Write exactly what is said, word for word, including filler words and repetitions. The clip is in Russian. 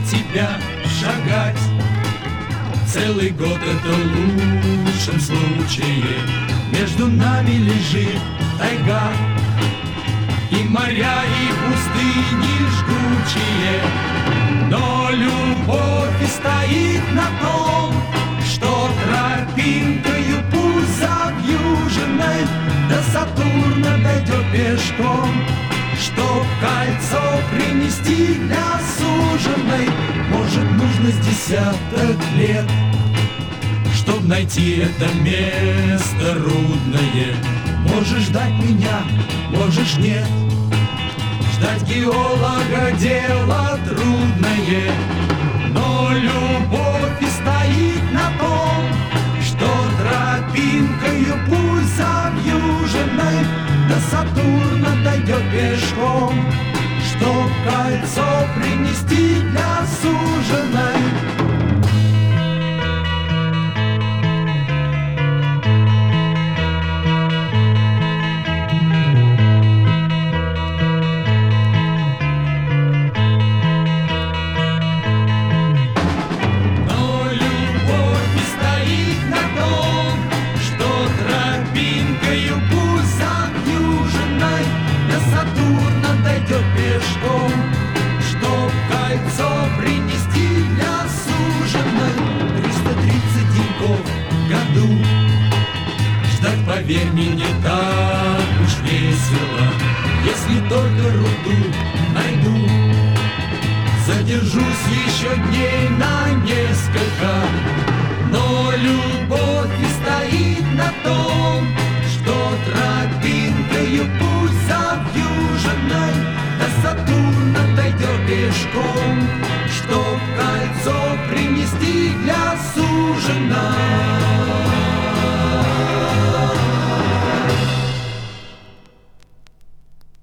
тебя шагать. Целый год это в лучшем случае. Между нами лежит тайга, и моря, и пустыни жгучие. Но любовь и стоит на том, что тропинкою пусть завьюженной до Сатурна дойдет пешком. Чтоб кольцо принести для суженой, может, нужно с десяток лет. Чтоб найти это место рудное, можешь ждать меня, можешь нет. Ждать геолога дело трудное, но любовь и стоит на том, что тропинкою пусть завьюженной до Сатурна дойдет пешком. Чтоб кольцо принести для суженой. Пешком, чтоб кольцо принести для суженой. Триста тридцать деньков в году. Ждать, поверь мне, не так уж весело. Если только руду найду, задержусь еще дней на несколько. Но любовь и стоит на том, что тропинкою пусть завьюженной до Сатурна дойдет пешком. Чтоб кольцо принести для суженой.